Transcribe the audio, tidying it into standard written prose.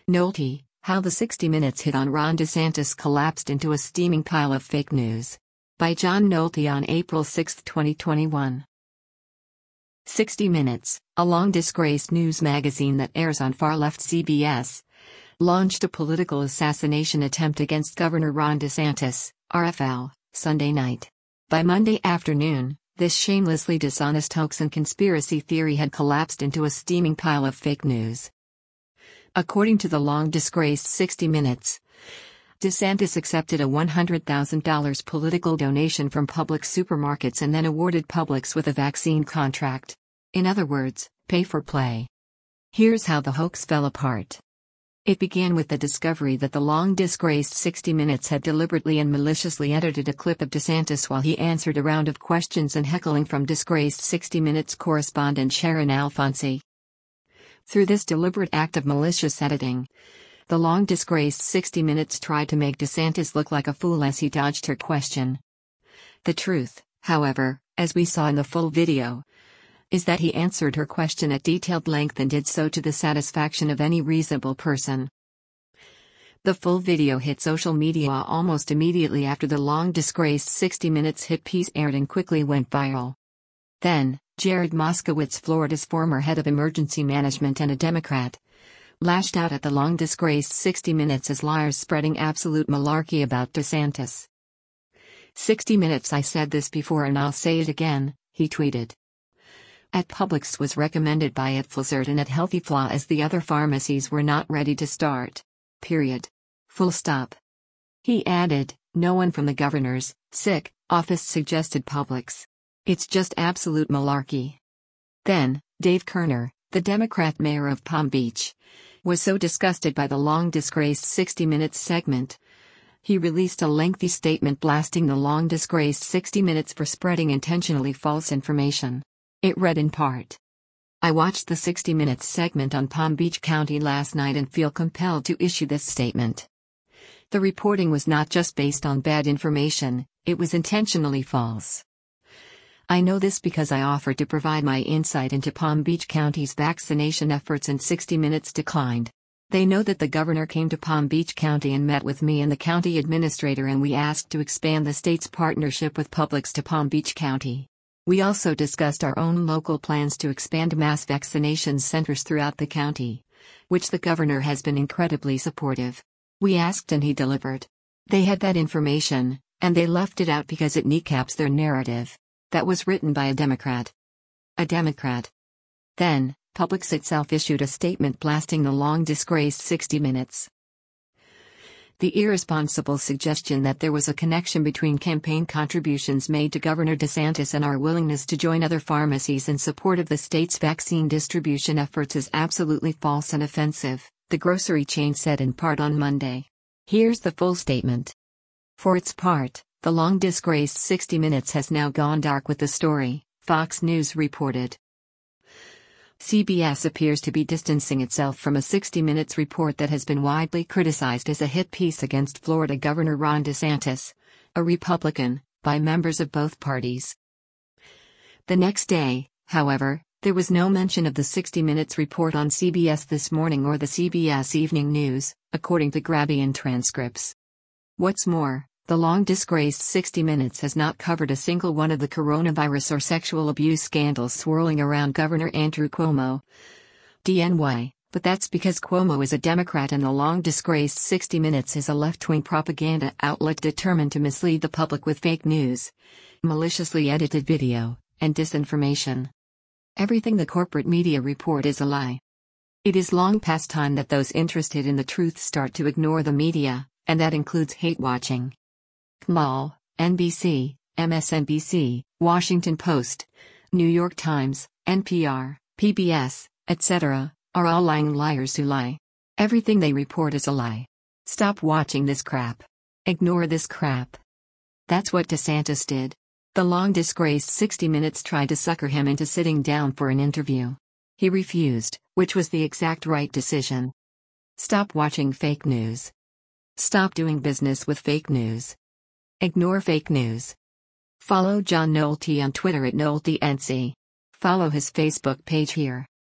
Nolte, how the 60 Minutes hit on Ron DeSantis collapsed into a steaming pile of fake news. By John Nolte on April 6, 2021. 60 Minutes, a long-disgraced news magazine that airs on far-left CBS, launched a political assassination attempt against Governor Ron DeSantis, RFL, Sunday night. By Monday afternoon, this shamelessly dishonest hoax and conspiracy theory had collapsed into a steaming pile of fake news. According to the long-disgraced 60 Minutes, DeSantis accepted a $100,000 political donation from Publix supermarkets and then awarded Publix with a vaccine contract. In other words, pay for play. Here's how the hoax fell apart. It began with the discovery that the long-disgraced 60 Minutes had deliberately and maliciously edited a clip of DeSantis while he answered a round of questions and heckling from disgraced 60 Minutes correspondent Sharon Alfonsi. Through this deliberate act of malicious editing, the long-disgraced 60 Minutes tried to make DeSantis look like a fool as he dodged her question. The truth, however, as we saw in the full video, is that he answered her question at detailed length and did so to the satisfaction of any reasonable person. The full video hit social media almost immediately after the long-disgraced 60 Minutes hit piece aired and quickly went viral. Then, Jared Moskowitz, Florida's former head of emergency management and a Democrat, lashed out at the long-disgraced 60 Minutes as liars spreading absolute malarkey about DeSantis. 60 Minutes, I said this before and I'll say it again, he tweeted. At Publix was recommended by at Flazert and at Healthy Flaw as the other pharmacies were not ready to start. Period. Full stop. He added, no one from the governor's office suggested Publix. It's just absolute malarkey. Then, Dave Kerner, the Democrat mayor of Palm Beach, was so disgusted by the long-disgraced 60 Minutes segment, he released a lengthy statement blasting the long-disgraced 60 Minutes for spreading intentionally false information. It read in part, I watched the 60 Minutes segment on Palm Beach County last night and feel compelled to issue this statement. The reporting was not just based on bad information, it was intentionally false. I know this because I offered to provide my insight into Palm Beach County's vaccination efforts and 60 Minutes declined. They know that the governor came to Palm Beach County and met with me and the county administrator, and we asked to expand the state's partnership with Publix to Palm Beach County. We also discussed our own local plans to expand mass vaccination centers throughout the county, which the governor has been incredibly supportive. We asked and he delivered. They had that information, and they left it out because it kneecaps their narrative. That was written by a Democrat. A Democrat. Then, Publix itself issued a statement blasting the long-disgraced 60 Minutes. The irresponsible suggestion that there was a connection between campaign contributions made to Governor DeSantis and our willingness to join other pharmacies in support of the state's vaccine distribution efforts is absolutely false and offensive, the grocery chain said in part on Monday. Here's the full statement. For its part, the long-disgraced 60 Minutes has now gone dark with the story, Fox News reported. CBS appears to be distancing itself from a 60 Minutes report that has been widely criticized as a hit piece against Florida Governor Ron DeSantis, a Republican, by members of both parties. The next day, however, there was no mention of the 60 Minutes report on CBS This Morning or the CBS Evening News, according to Grabbian transcripts. What's more, the long-disgraced 60 Minutes has not covered a single one of the coronavirus or sexual abuse scandals swirling around Governor Andrew Cuomo, DNY, but that's because Cuomo is a Democrat and the long-disgraced 60 Minutes is a left-wing propaganda outlet determined to mislead the public with fake news, maliciously edited video, and disinformation. Everything the corporate media report is a lie. It is long past time that those interested in the truth start to ignore the media, and that includes hate-watching. KMAL, NBC, MSNBC, Washington Post, New York Times, NPR, PBS, etc., are all lying liars who lie. Everything they report is a lie. Stop watching this crap. Ignore this crap. That's what DeSantis did. The long-disgraced 60 Minutes tried to sucker him into sitting down for an interview. He refused, which was the exact right decision. Stop watching fake news. Stop doing business with fake news. Ignore fake news. Follow John Nolte on Twitter at NolteNC. Follow his Facebook page here.